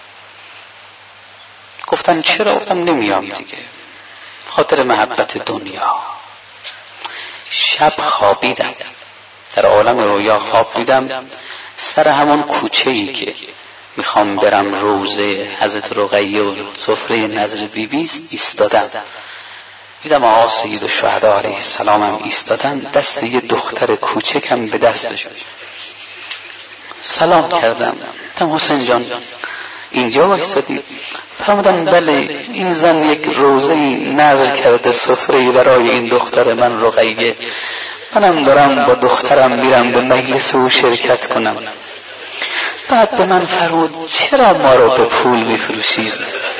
گفتن چرا؟ گفتم نمیام دیگه، خاطر محبت دنیا. شب خوابیدم، در عالم رویا خواب دیدم سر همون کوچه‌ای که میخوام برم روزه حضرت رقیه و سفره نظر بیبیست ایستادم. دیدم آقا سید الشهدا علیه السلام هم ایستادن، دست یه دختر کوچکم به دستشون. سلام کردم، گفتم حسین جان اینجا وایسادی؟ فرمودن بله، این زن یک روزه‌ای نذر کرده سفره‌ای برای این دختر من رقیه، منم دارم با دخترم میرم به مجلس او شرکت کنم. بعد به من فرمود چرا ما رو به پول میفروشید؟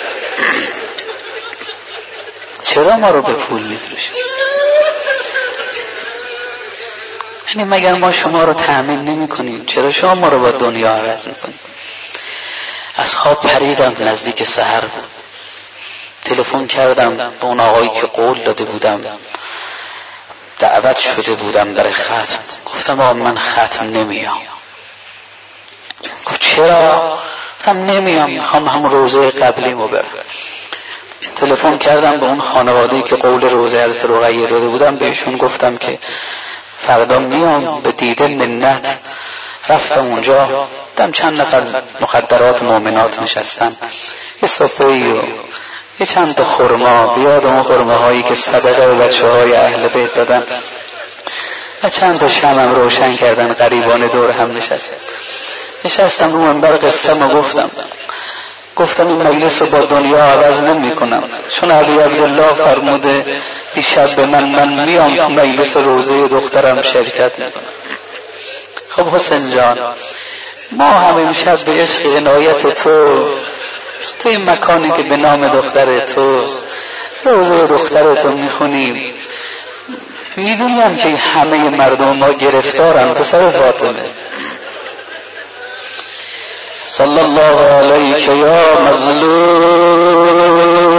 چرا ما رو به پول میفروشید؟ یعنی مگر ما شما رو تأمین نمی کنیم؟ چرا شما ما رو با دنیا عوض میکنیم؟ از خواب پریدم، نزدیک سحر بود. تلفن کردم به اون آقایی که قول داده بودم، دعوت شده بودم برای ختم. گفتم آقا من ختم نمیام. گفت چرا؟ گفتم نمیام، میخوام همون روزه قبلیمو برم. تلفن کردم به اون خانواده‌ای که قول روزه حضرت رقیه داده بودم، بهشون گفتم که فردا میام به دیده منت. رفتم اونجا، دیدم چند نفر مخدرات مؤمنات نشستن، یه سفره‌ای و یه چند تا خرما، بیاد اون خرمه هایی که صدقه به بچه های اهل بیت دادن و چند تا شمعم روشن کردن، غریبان دور هم نشستم رو منبر قصه‌مو گفتم این مجلس رو با دنیا عوض نمی کنم، چون علی عبدالله فرموده دیشب به من میام تو مجلس روزه دخترم شرکت میکنم. خب حسین جان، ما هم امشب به عشق عنایت تو این مکانی که به نام دختر توست روزه دخترتو میخونیم، میدونیم که همه مردم ما گرفتارن پسر فاطمه. صلی الله علیک یا مظلوم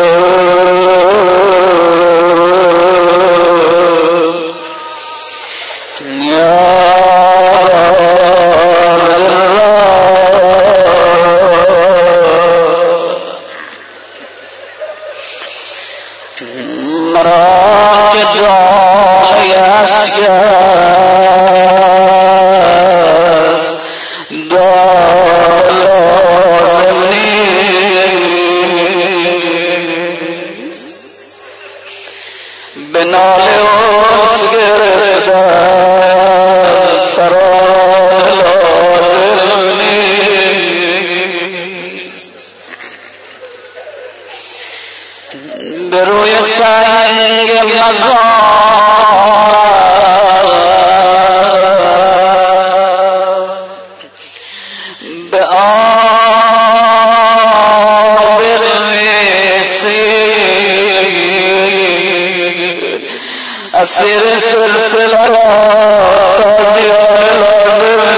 اسیر سلسله را سازی لازم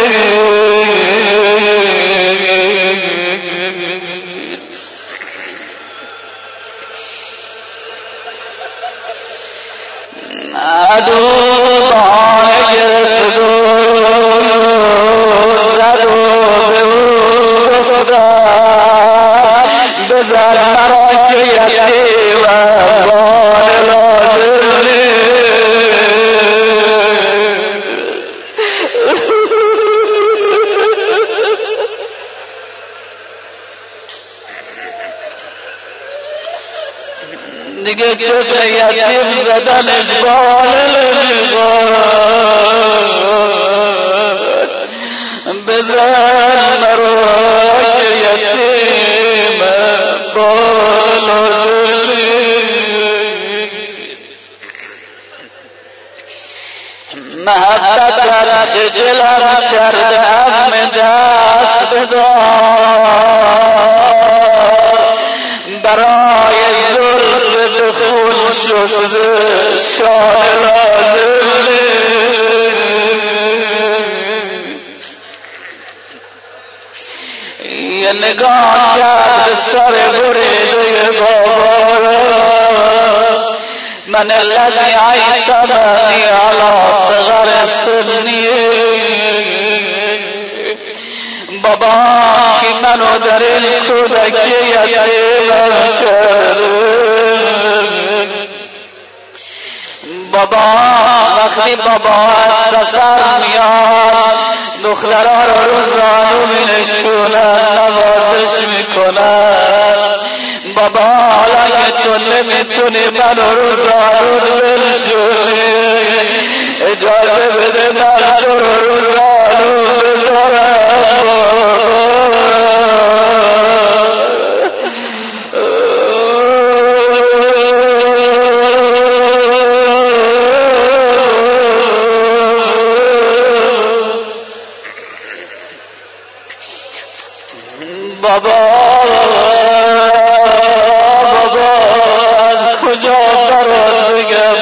نیست. عدو بانه گرفت و زد و به او گفتن بزن مرا که یتیم بان لازم دیگه کف یتیم زدنش بال نمیخواد، بزن مرا که یتیم بال نیست. محبتت خجلم کرده ام دست بدار، برای زلف دخول شده شاه لازم یه نگاه کرد سر بریده بابا، من الذي عیسمنی علی صغر سنی، بابا که منو در این کودکی یتیمم کرده. بابا وقتی بابا از سفر میاد دخترها رو زانو مینشونن، نوازش میکنن. بابا حالا که تو نمیتونی منو رو زانو بنشونی، اجازه بده من تو رو زانو بذارم. بابا از کجا برات بگم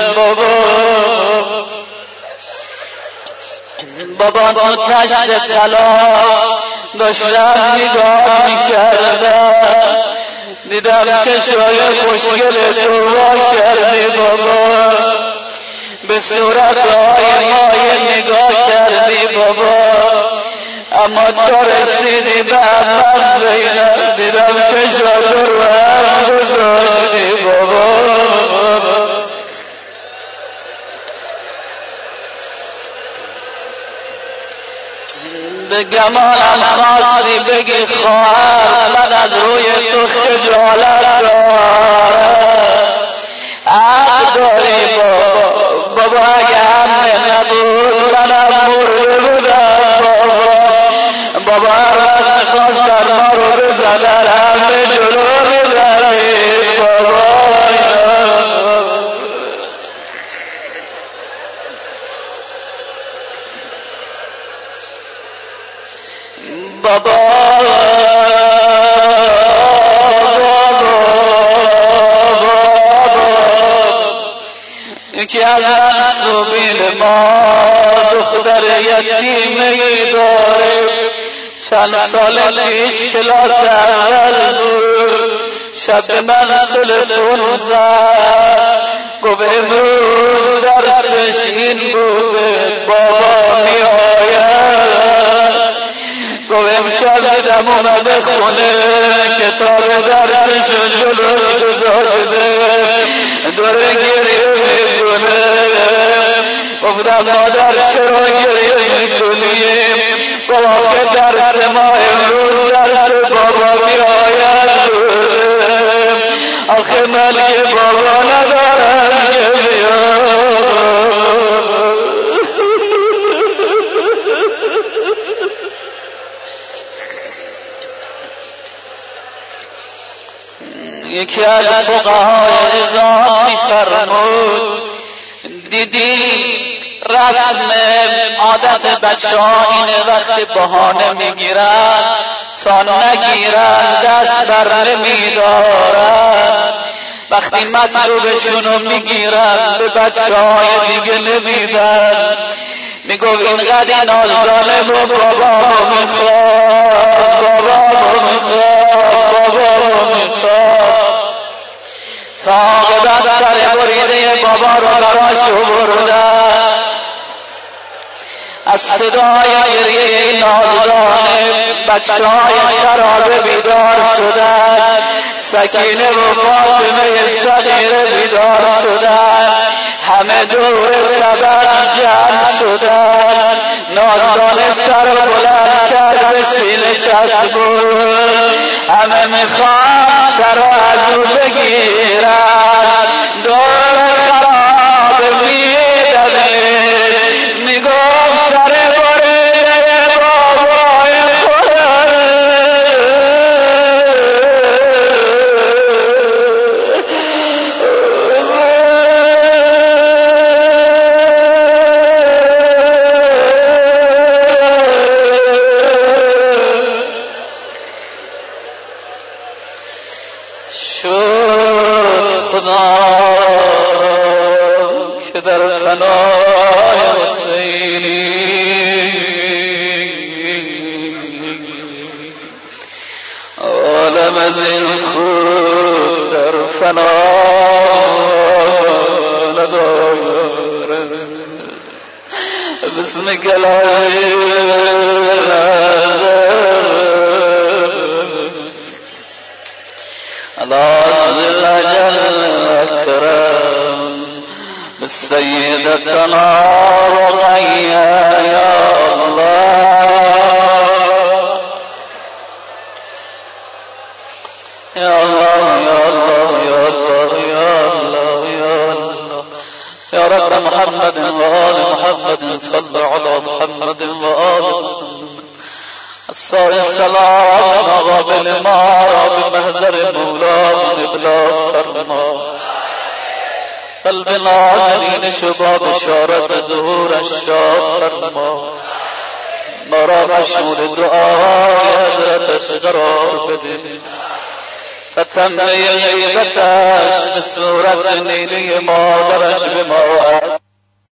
بابا تو تشت طلا داشتم نگاه میکردم، دیدم چشای خوشگل تو وا کردی بابا، به صورتهای مایه نگاه کردی بابا، اما تو رسیدی به عمم زینب، دیدم چشمت رو هم گذاشتی بابا. به گمانم خواستی بگی خواهر من از روی تو خجالت دارم. حق داری بابا اگه همه نبود منم مرده بودم بابا هر وقت میخواستن ما رو بزنن همه جلو میزنیم بابا یکی از منصوبین ما دختر یتیمه‌ای داره چند سال پیش کلاس اول بود شب من تلفن زد گفت امروز درسش این بود بابا می آید گفت امشب دیدم اومده خونه کتاب درسش جلوش گذاشته داره گریه میکنه گفتم مادر چرا گریه میکنی بابا که درس ما امروز درس بابا می آید آخه من یه بابا ندارم که بیاد یکی از فقهای اضافی فرمود دیدی رسم عادت بچه ها اینه وقتی بهانه میگیرن تا نگیرن دست بر نمیدارن وقتی مطلوبشونو میگیرن به بچه های دیگه نمیدن میگوید اینقدر نازدانه بابا میخواد بابا میخواد بابا میخواد تا عاقبت سر بریده بابا رو براش بردن از صدای گریه نازدانه بچه‌های خرابه بیدار شدن سکینه و فاطمه صغیره بیدار شدن همه دور خبر جمع شدن نازدانه سر بلند کرد به سینه چسبون همه میخوان سر از او بگیرن دور خرابه میدنه میگفت سر بریده بابای خودم که در فنای حسینی عالم از این خود در فنا نداره بسم گلای الله جل اکرم سیدتنا رقیہ یا اللہ یا اللہ یا اللہ یا اللہ یا اللہ یا اللہ یا رب محمد وآل محمد صل علی محمد وآل محمد السلام قابل ما بمحضر مولا ابلاغ فرما قلب ناظرین شبا بشارت ظهور الشاد فرما مرا مشمول دعای حضرتش قرار بده تتمه غیبتش به صورت نیلی مادرش به ما